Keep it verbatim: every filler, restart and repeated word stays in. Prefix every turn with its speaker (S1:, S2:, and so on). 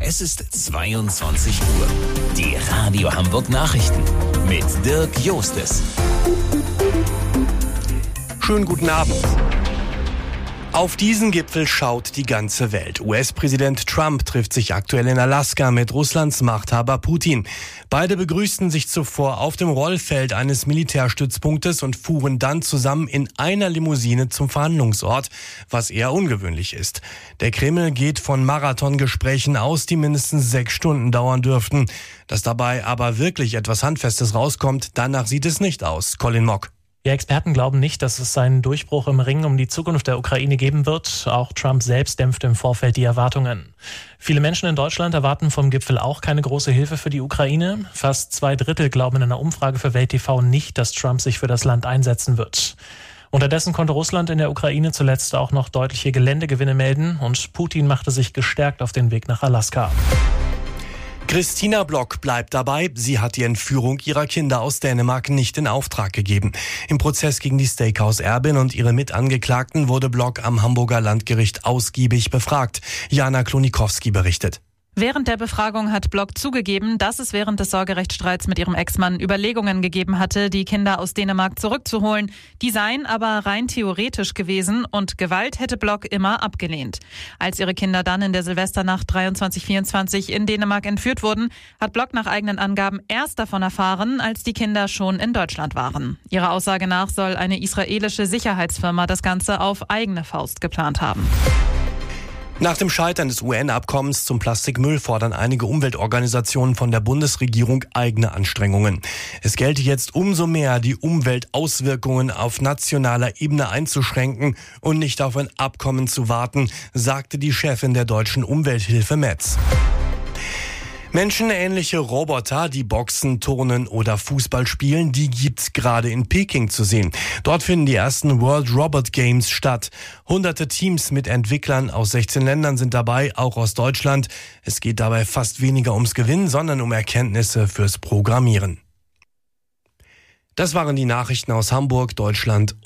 S1: Es ist zweiundzwanzig Uhr. Die Radio Hamburg Nachrichten mit Dirk Jostes.
S2: Schönen guten Abend. Auf diesen Gipfel schaut die ganze Welt. U S-Präsident Trump trifft sich aktuell in Alaska mit Russlands Machthaber Putin. Beide begrüßten sich zuvor auf dem Rollfeld eines Militärstützpunktes und fuhren dann zusammen in einer Limousine zum Verhandlungsort, was eher ungewöhnlich ist. Der Kreml geht von Marathongesprächen aus, die mindestens sechs Stunden dauern dürften. Dass dabei aber wirklich etwas Handfestes rauskommt, danach sieht es nicht aus. Colin Mock.
S3: Ja, Experten glauben nicht, dass es einen Durchbruch im Ring um die Zukunft der Ukraine geben wird. Auch Trump selbst dämpft im Vorfeld die Erwartungen. Viele Menschen in Deutschland erwarten vom Gipfel auch keine große Hilfe für die Ukraine. Fast zwei Drittel glauben in einer Umfrage für Welt T V nicht, dass Trump sich für das Land einsetzen wird. Unterdessen konnte Russland in der Ukraine zuletzt auch noch deutliche Geländegewinne melden und Putin machte sich gestärkt auf den Weg nach Alaska.
S2: Christina Block bleibt dabei. Sie hat die Entführung ihrer Kinder aus Dänemark nicht in Auftrag gegeben. Im Prozess gegen die Steakhouse-Erbin und ihre Mitangeklagten wurde Block am Hamburger Landgericht ausgiebig befragt. Jana Klonikowski berichtet.
S4: Während der Befragung hat Block zugegeben, dass es während des Sorgerechtsstreits mit ihrem Ex-Mann Überlegungen gegeben hatte, die Kinder aus Dänemark zurückzuholen. Die seien aber rein theoretisch gewesen und Gewalt hätte Block immer abgelehnt. Als ihre Kinder dann in der Silvesternacht dreiundzwanzig vierundzwanzig in Dänemark entführt wurden, hat Block nach eigenen Angaben erst davon erfahren, als die Kinder schon in Deutschland waren. Ihrer Aussage nach soll eine israelische Sicherheitsfirma das Ganze auf eigene Faust geplant haben.
S2: Nach dem Scheitern des U N-Abkommens zum Plastikmüll fordern einige Umweltorganisationen von der Bundesregierung eigene Anstrengungen. Es gelte jetzt umso mehr, die Umweltauswirkungen auf nationaler Ebene einzuschränken und nicht auf ein Abkommen zu warten, sagte die Chefin der deutschen Umwelthilfe Metz. Menschenähnliche Roboter, die Boxen, Turnen oder Fußball spielen, die gibt's gerade in Peking zu sehen. Dort finden die ersten World Robot Games statt. Hunderte Teams mit Entwicklern aus sechzehn Ländern sind dabei, auch aus Deutschland. Es geht dabei fast weniger ums Gewinnen, sondern um Erkenntnisse fürs Programmieren. Das waren die Nachrichten aus Hamburg, Deutschland.